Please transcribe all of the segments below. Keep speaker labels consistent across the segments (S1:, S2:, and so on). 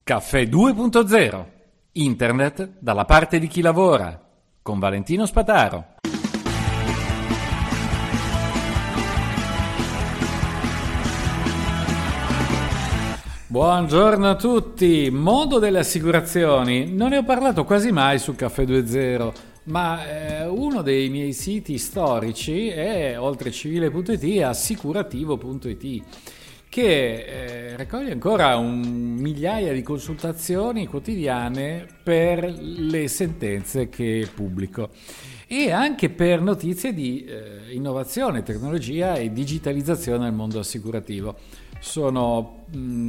S1: Caffè 2.0. Internet dalla parte di chi lavora. Con Valentino Spataro. Buongiorno a tutti. Mondo delle assicurazioni. Non ne ho parlato quasi mai su Caffè 2.0, ma uno dei miei siti storici è oltrecivile.it, assicurativo.it, che raccoglie ancora migliaia di consultazioni quotidiane per le sentenze che pubblico e anche per notizie di innovazione, tecnologia e digitalizzazione nel mondo assicurativo. Sono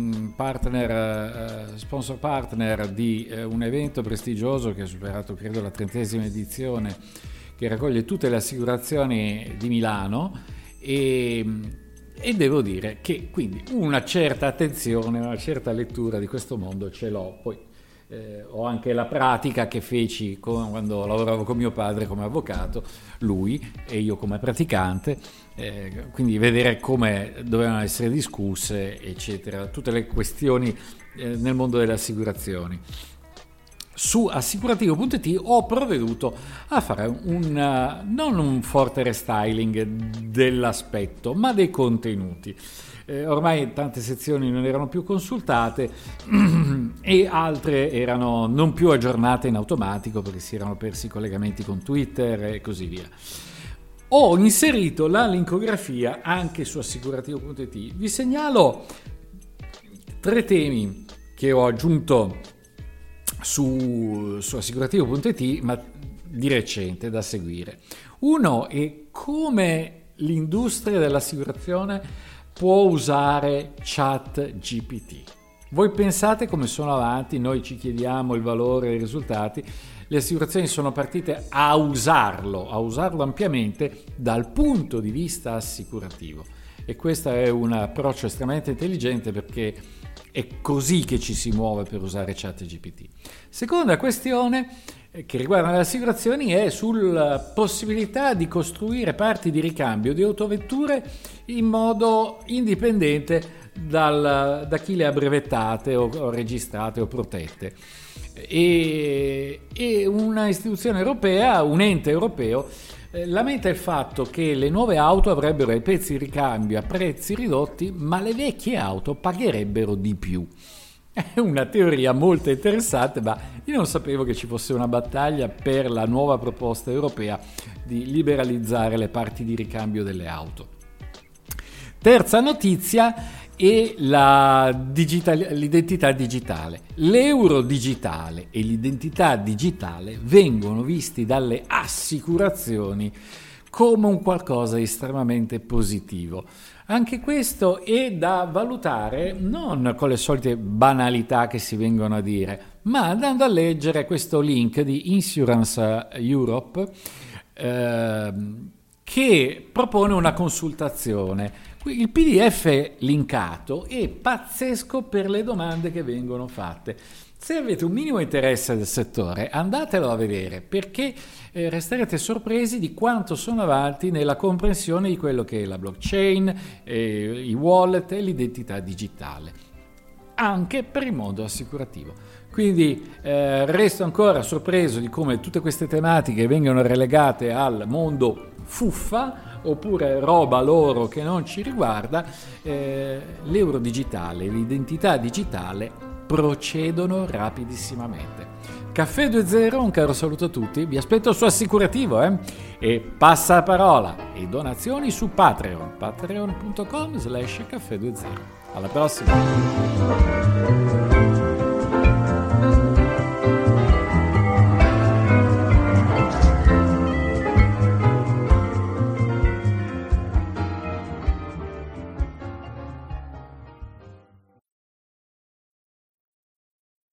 S1: sponsor partner di un evento prestigioso che ha superato credo la 30ª edizione, che raccoglie tutte le assicurazioni di Milano e devo dire che quindi una certa attenzione, una certa lettura di questo mondo ce l'ho. Poi ho anche la pratica che feci quando lavoravo con mio padre come avvocato, lui e io come praticante, quindi vedere come dovevano essere discusse, eccetera, tutte le questioni nel mondo delle assicurazioni. Su assicurativo.it ho provveduto a fare non un forte restyling dell'aspetto, ma dei contenuti. Ormai tante sezioni non erano più consultate e altre erano non più aggiornate in automatico perché si erano persi i collegamenti con Twitter e così via. Ho inserito la linkografia anche su assicurativo.it. Vi segnalo 3 temi che ho aggiunto su assicurativo.it, ma di recente, da seguire. Uno è come l'industria dell'assicurazione può usare ChatGPT. Voi pensate come sono avanti, noi ci chiediamo il valore e i risultati. Le assicurazioni sono partite a usarlo ampiamente dal punto di vista assicurativo, e questo è un approccio estremamente intelligente perché è così che ci si muove per usare ChatGPT. Seconda questione che riguarda le assicurazioni è sulla possibilità di costruire parti di ricambio di autovetture in modo indipendente da chi le ha brevettate o registrate o protette. E una istituzione europea, un ente europeo, lamenta il fatto che le nuove auto avrebbero i pezzi di ricambio a prezzi ridotti, ma le vecchie auto pagherebbero di più. È una teoria molto interessante, ma io non sapevo che ci fosse una battaglia per la nuova proposta europea di liberalizzare le parti di ricambio delle auto. Terza notizia è l'identità digitale. L'euro digitale e l'identità digitale vengono visti dalle assicurazioni come un qualcosa di estremamente positivo. Anche questo è da valutare non con le solite banalità che si vengono a dire, ma andando a leggere questo link di Insurance Europe che propone una consultazione. Il PDF linkato è pazzesco per le domande che vengono fatte. Se avete un minimo interesse del settore, andatelo a vedere, perché resterete sorpresi di quanto sono avanti nella comprensione di quello che è la blockchain, i wallet e l'identità digitale, anche per il mondo assicurativo. Quindi resto ancora sorpreso di come tutte queste tematiche vengano relegate al mondo fuffa, oppure roba loro che non ci riguarda. L'euro digitale e l'identità digitale procedono rapidissimamente. Caffè 2.0, un caro saluto a tutti, vi aspetto su assicurativo e passaparola e donazioni su Patreon, patreon.com/caffè 2.0. Alla prossima!